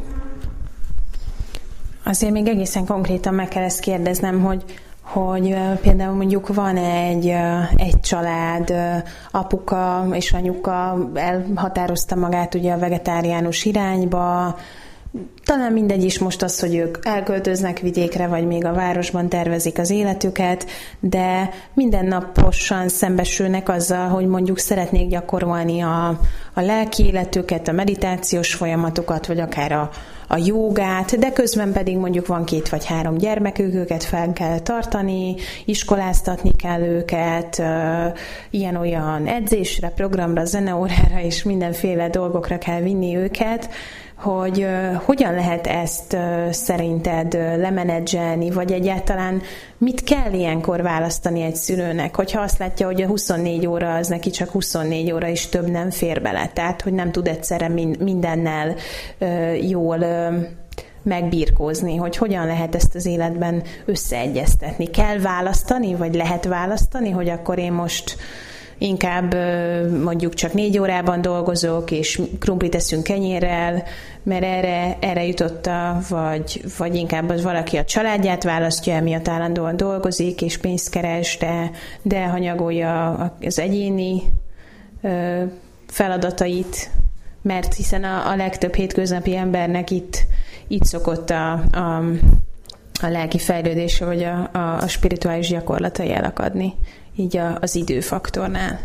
Azért még egészen konkrétan meg kell ezt kérdeznem, hogy például mondjuk van egy család, apuka és anyuka elhatározta magát ugye a vegetáriánus irányba, talán mindegy is most az, hogy ők elköltöznek vidékre, vagy még a városban tervezik az életüket, de mindennaposan szembesülnek azzal, hogy mondjuk szeretnék gyakorolni a lelki életüket, a meditációs folyamatokat, vagy akár a jógát, de közben pedig mondjuk van 2 vagy 3 gyermekük, őket fel kell tartani, iskoláztatni kell őket, ilyen-olyan edzésre, programra, zeneórára és mindenféle dolgokra kell vinni őket, hogy hogyan lehet ezt szerinted lemenedzselni, vagy egyáltalán mit kell ilyenkor választani egy szülőnek, hogyha azt látja, hogy a 24 óra az neki csak 24 óra és több nem fér bele, tehát hogy nem tud egyszerre mindennel jól megbirkózni, hogy hogyan lehet ezt az életben összeegyeztetni. Kell választani, vagy lehet választani, hogy akkor én most inkább mondjuk csak 4 órában dolgozok, és krumplit eszünk kenyérrel, mert erre jutotta, vagy inkább az valaki a családját választja, emiatt állandóan dolgozik, és pénzt keres, de hanyagolja az egyéni feladatait, mert hiszen a legtöbb hétköznapi embernek itt szokott a lelki fejlődése, vagy a spirituális gyakorlatai elakadni, így az időfaktornál.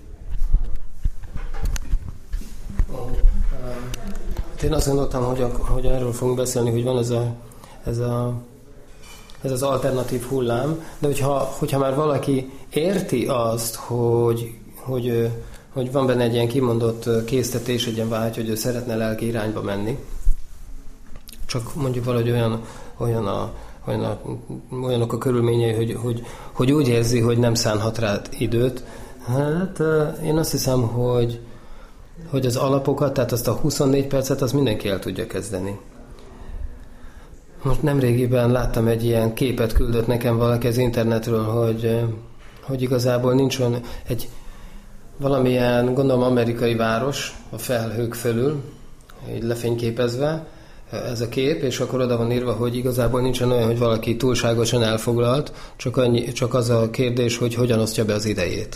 Én azt gondoltam, hogy erről fogunk beszélni, hogy van ez az alternatív hullám, de hogyha már valaki érti azt, hogy van benne egy ilyen kimondott késztetés, egy ilyen vágy, hogy ő szeretne lelki irányba menni, csak mondjuk valahogy olyanok a körülményei, hogy úgy érzi, hogy nem szánhat rá időt. Hát én azt hiszem, hogy az alapokat, tehát azt a 24 percet, az mindenki el tudja kezdeni. Most nemrégiben láttam egy ilyen képet, küldött nekem valaki az internetről, hogy igazából nincs olyan egy valamilyen, gondolom, amerikai város a felhők fölül, így lefényképezve ez a kép, és akkor oda van írva, hogy igazából nincsen olyan, hogy valaki túlságosan elfoglalt, csak az a kérdés, hogy hogyan osztja be az idejét.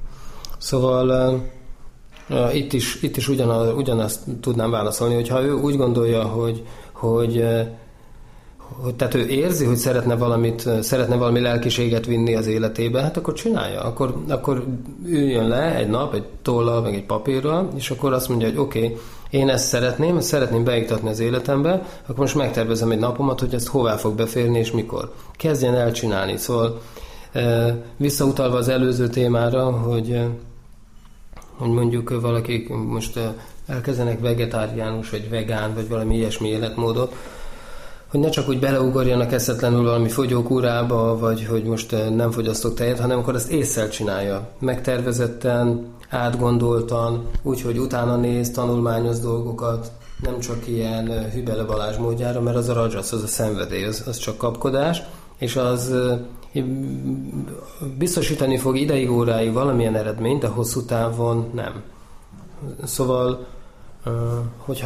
Szóval itt is ugyanazt tudnám válaszolni, hogyha ő úgy gondolja, hogy tehát ő érzi, hogy szeretne valami lelkiséget vinni az életébe, hát akkor csinálja. Akkor üljön le egy nap, egy tollal, meg egy papírral, és akkor azt mondja, hogy oké, én ezt szeretném beiktatni az életembe, akkor most megtervezem egy napomat, hogy ezt hová fog beférni, és mikor. Kezdjen el csinálni. Szóval visszautalva az előző témára, hogy mondjuk valakik most elkezdenek vegetáriánus, vagy vegán, vagy valami ilyesmi életmódot, hogy ne csak úgy beleugorjanak eszetlenül valami fogyókúrába, vagy hogy most nem fogyasztok tejet, hanem akkor ezt ésszel csinálja. Megtervezetten, átgondoltan, úgyhogy utána néz, tanulmányoz dolgokat, nem csak ilyen Hübele Balázs módjára, mert az a rajasz, az a szenvedély, az csak kapkodás, és az biztosítani fog ideig, óráig valamilyen eredményt, de hosszú távon nem. Szóval, hogyha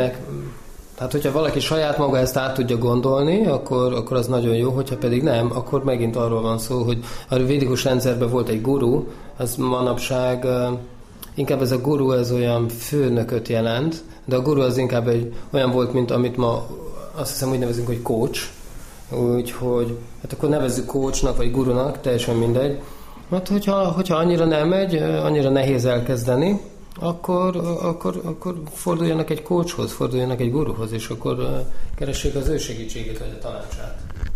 valaki saját maga ezt át tudja gondolni, akkor az nagyon jó, hogyha pedig nem, akkor megint arról van szó, hogy a védikus rendszerben volt egy guru, az manapság, inkább ez a guru, ez olyan főnököt jelent, de a guru az inkább olyan volt, mint amit ma azt hiszem úgy nevezünk, hogy coach, úgyhogy hát akkor nevezzük coachnak vagy gurunak, teljesen mindegy. Hát hogyha annyira nem megy, annyira nehéz elkezdeni, akkor forduljanak egy coachhoz, forduljanak egy guruhoz, és akkor keressék az ő segítségét, vagy a tanácsát.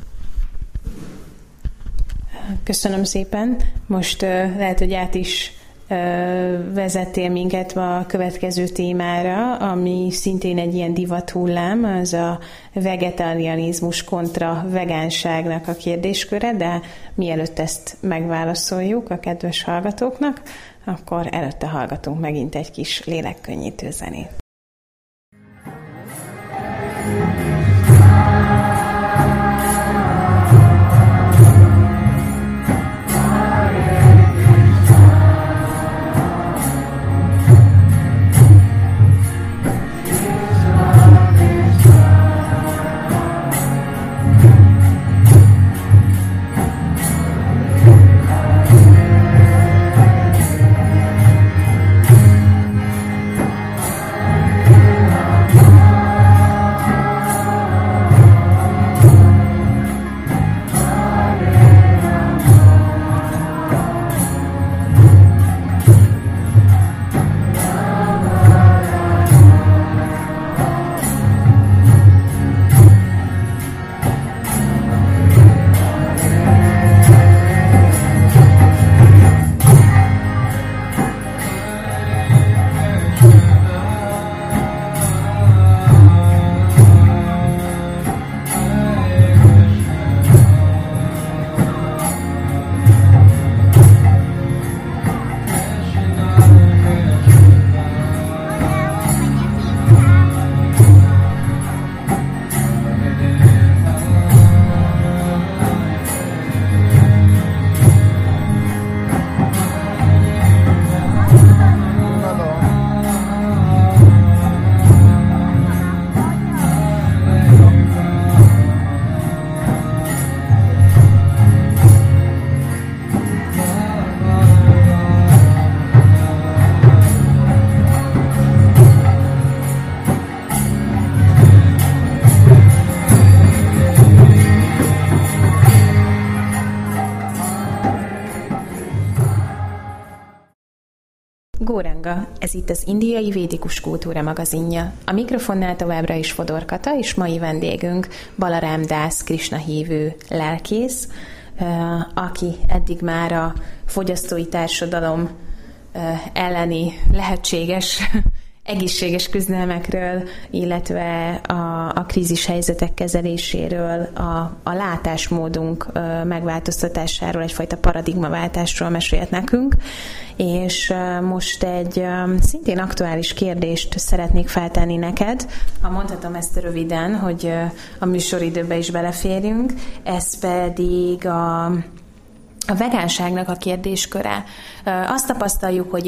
Köszönöm szépen. Most lehet, hogy át is vezettél minket a következő témára, ami szintén egy ilyen divathullám, az a vegetarianizmus kontra vegánságnak a kérdésköre, de mielőtt ezt megválaszoljuk a kedves hallgatóknak, akkor előtte hallgatunk megint egy kis lélekkönnyítő zenét. Góranga, ez itt az Indiai Védikus Kultúra magazinja. A mikrofonnál továbbra is Fodor Kata, és mai vendégünk Balaram Das Krishna hívő lelkész, aki eddig már a fogyasztói társadalom elleni lehetséges egészséges küzdelmekről, illetve a krízis helyzetek kezeléséről, a látásmódunk megváltoztatásáról, egyfajta paradigmaváltásról mesélt nekünk, és most egy szintén aktuális kérdést szeretnék feltenni neked, ha mondhatom ezt röviden, hogy a műsoridőbe is beleférjünk, ez pedig a vegánságnak a kérdésköre. Azt tapasztaljuk, hogy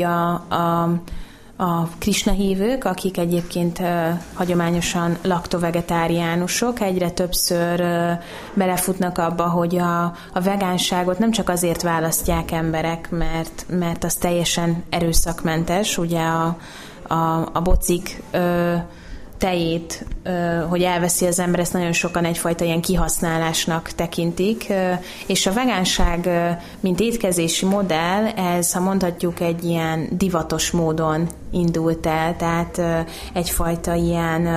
a Krisna hívők, akik egyébként hagyományosan laktovegetáriánusok, egyre többször belefutnak abba, hogy a vegánságot nem csak azért választják emberek, mert az teljesen erőszakmentes, ugye a bocik tejét, hogy elveszi az ember, ezt nagyon sokan egyfajta ilyen kihasználásnak tekintik, és a vegánság, mint étkezési modell, ez, ha mondhatjuk, egy ilyen divatos módon indult el, tehát egyfajta ilyen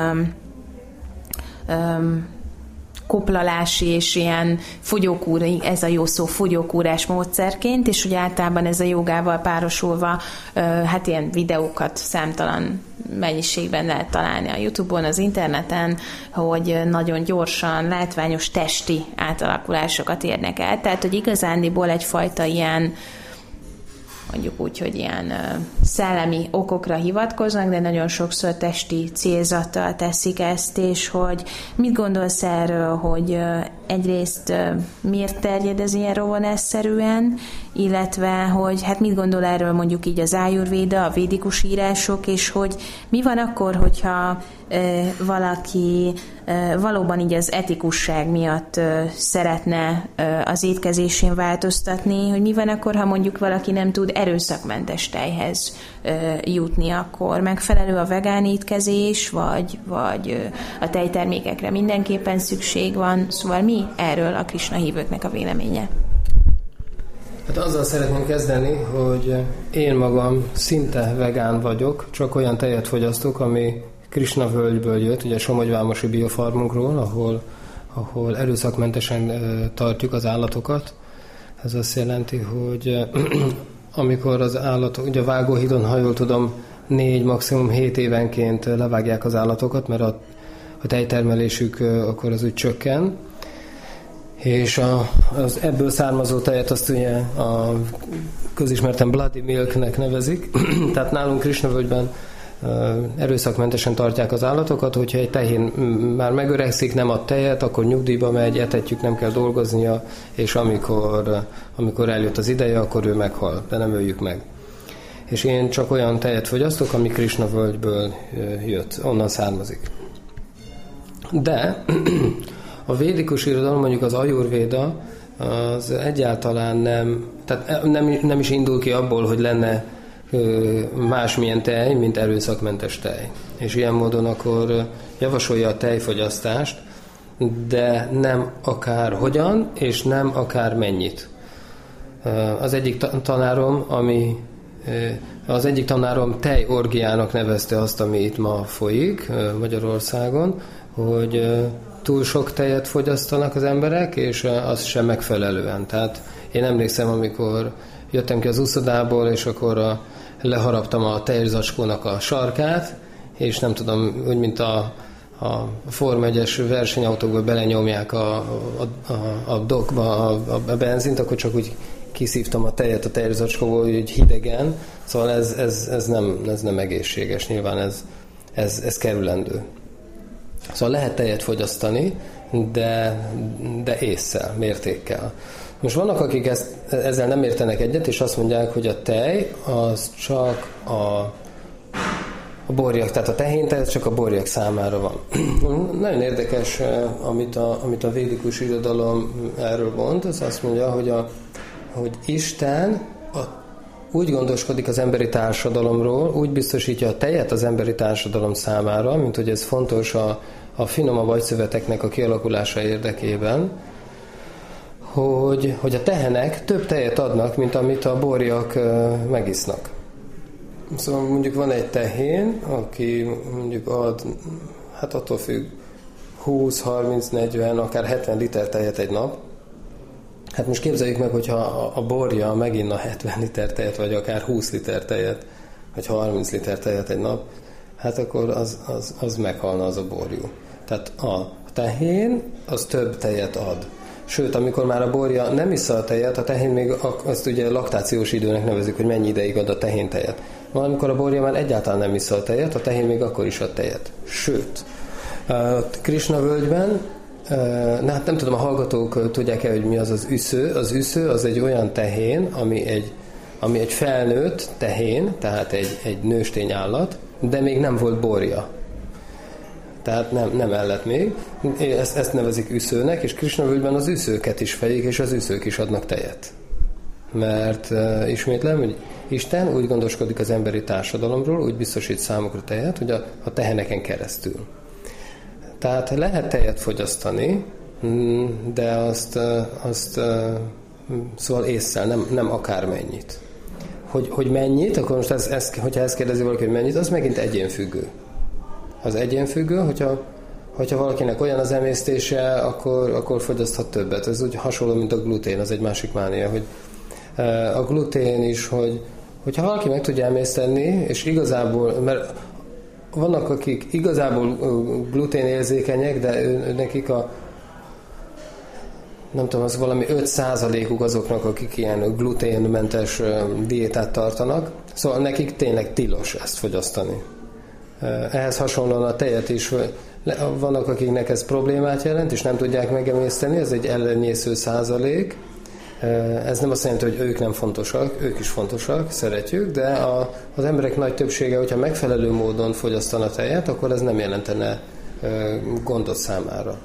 koplalási és ilyen fogyókúra, ez a jó szó, fogyókúrás módszerként, és ugye általában ez a jogával párosulva, hát ilyen videókat számtalan mennyiségben lehet találni a YouTube-on, az interneten, hogy nagyon gyorsan, látványos testi átalakulásokat érnek el. Tehát, hogy igazándiból egyfajta ilyen, mondjuk úgy, hogy ilyen szellemi okokra hivatkoznak, de nagyon sokszor testi célzattal teszik ezt, és hogy mit gondolsz erről, hogy egyrészt miért terjed ez ilyen rovanásszerűen, illetve hogy hát mit gondol erről mondjuk így az ájurvéda, a védikus írások, és hogy mi van akkor, hogyha valaki valóban így az etikusság miatt szeretne az étkezésén változtatni, hogy mi van akkor, ha mondjuk valaki nem tud erőszakmentes tejhez jutni, akkor megfelelő a vegán étkezés, vagy a tejtermékekre mindenképpen szükség van, szóval mi erről a Krisna hívőknek a véleménye? Hát azzal szeretném kezdeni, hogy én magam szinte vegán vagyok, csak olyan tejet fogyasztok, ami Krisna völgyből jött, ugye Somogyvámosi biofarmunkról, ahol erőszakmentesen tartjuk az állatokat. Ez azt jelenti, hogy amikor az állatok, ugye a vágóhídon, ha jól tudom, 4, maximum 7 évenként levágják az állatokat, mert a tejtermelésük akkor az úgy csökken, és az ebből származó tejet azt ugye a közismerten bloody milknek nevezik, tehát nálunk Krisnavölgyben erőszakmentesen tartják az állatokat, hogyha egy tehén már megöregszik, nem ad tejet, akkor nyugdíjba megy, etetjük, nem kell dolgoznia, és amikor eljött az ideje, akkor ő meghal, de nem öljük meg. És én csak olyan tejet fogyasztok, ami Krisna völgyből jött, onnan származik. De a védikus irodalom, mondjuk az ajurvéda, az egyáltalán nem is indul ki abból, hogy lenne másmilyen tej, mint erőszakmentes tej. És ilyen módon akkor javasolja a tejfogyasztást, de nem akár hogyan, és nem akár mennyit. Az egyik tanárom tejorgiának nevezte azt, ami itt ma folyik Magyarországon, hogy túl sok tejet fogyasztanak az emberek, és az sem megfelelően. Tehát én emlékszem, amikor jöttem ki az úszodából, és akkor leharaptam a tejzacskónak a sarkát, és nem tudom, úgy, mint a Forma 1-es versenyautókba belenyomják a dokba a benzint, akkor csak úgy kiszívtam a tejet a tejzacskóból, úgy hidegen. Szóval ez nem egészséges, nyilván ez kerülendő. Szóval lehet tejet fogyasztani, de ésszel, mértékkel. Most vannak, akik ezzel nem értenek egyet, és azt mondják, hogy a tej az csak a borjak, tehát a tehéntej csak a borjak számára van. Nagyon érdekes, amit a védikus irodalom erről mond, az azt mondja, hogy Isten úgy gondoskodik az emberi társadalomról, úgy biztosítja a tejet az emberi társadalom számára, mint hogy ez fontos a finomabb agyszöveteknek a kialakulása érdekében, hogy a tehenek több tejet adnak, mint amit a borjak megisznak. Szóval mondjuk van egy tehén, aki mondjuk ad, hát attól függ, 20, 30, 40, akár 70 liter tejet egy nap. Hát most képzeljük meg, hogyha a borja meginna 70 liter tejet, vagy akár 20 liter tejet, vagy 30 liter tejet egy nap, hát akkor az meghalna az a borjú. Tehát a tehén az több tejet ad. Sőt, amikor már a borja nem issza a tejet, a tehén még azt ugye laktációs időnek nevezik, hogy mennyi ideig ad a tehén tejet. Amikor a borja már egyáltalán nem issza a tejet, a tehén még akkor is ad tejet. Sőt, Krisna völgyben, hát nem tudom, a hallgatók tudják-e, hogy mi az az üsző. Az üsző az egy olyan tehén, ami egy felnőtt tehén, tehát egy nőstény állat, de még nem volt borja. Tehát nem ellett még. Ezt nevezik üszőnek, és Krisna völgyben az üszőket is fejik, és az üszők is adnak tejet. Mert ismétlem, hogy Isten úgy gondoskodik az emberi társadalomról, úgy biztosít számukra tejet, hogy a teheneken keresztül. Tehát lehet tejet fogyasztani, de azt szóval ésszel, nem akármennyit. Hogy mennyit, akkor most hogyha ezt kérdezi valaki, hogy mennyit, az megint egyénfüggő. Az egyénfüggő, hogyha valakinek olyan az emésztése, akkor fogyaszthat többet. Ez úgy hasonló, mint a glutén, az egy másik mánia, hogy a glutén is, hogyha valaki meg tudja emészteni, és igazából, mert vannak, akik igazából gluténérzékenyek, de nekik nem tudom, az valami 5%-uk azoknak, akik ilyen gluténmentes diétát tartanak, szóval nekik tényleg tilos ezt fogyasztani. Ehhez hasonlóan a tejet is, vannak, akiknek ez problémát jelent, és nem tudják megemészteni, ez egy ellenyésző százalék. Ez nem azt jelenti, hogy ők nem fontosak, ők is fontosak, szeretjük, de az emberek nagy többsége, hogyha megfelelő módon fogyasztana tejet, akkor ez nem jelentene gondot számára.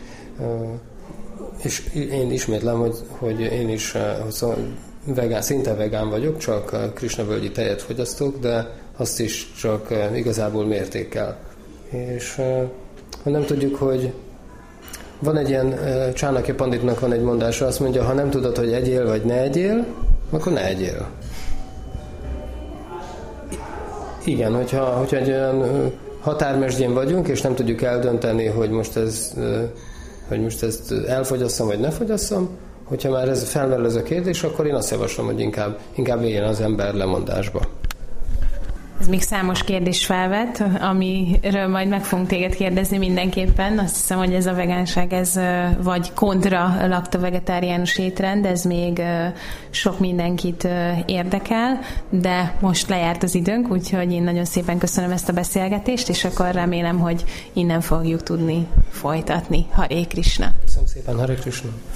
És én ismétlem, hogy én is szinte vegán vagyok, csak krisnavölgyi tejet fogyasztok, de azt is csak igazából mértékkel. És ha nem tudjuk, hogy van egy ilyen, Csánákya Panditnak van egy mondása, azt mondja, ha nem tudod, hogy egyél vagy ne egyél, akkor ne egyél. Igen, hogyha egy olyan határmesdjén vagyunk, és nem tudjuk eldönteni, hogy most ezt elfogyasszam, vagy ne fogyasszam, hogyha már ez felmerül ez a kérdés, akkor én azt javaslom, hogy inkább éljen az ember lemondásba. Ez még számos kérdés felvet, amiről majd meg fogunk téged kérdezni mindenképpen. Azt hiszem, hogy ez a vegánság, ez vagy kontra lakta-vegetáriánus étrend, ez még sok mindenkit érdekel, de most lejárt az időnk, úgyhogy én nagyon szépen köszönöm ezt a beszélgetést, és akkor remélem, hogy innen fogjuk tudni folytatni. Hare Krishna! Köszönöm szépen, Hare Krishna!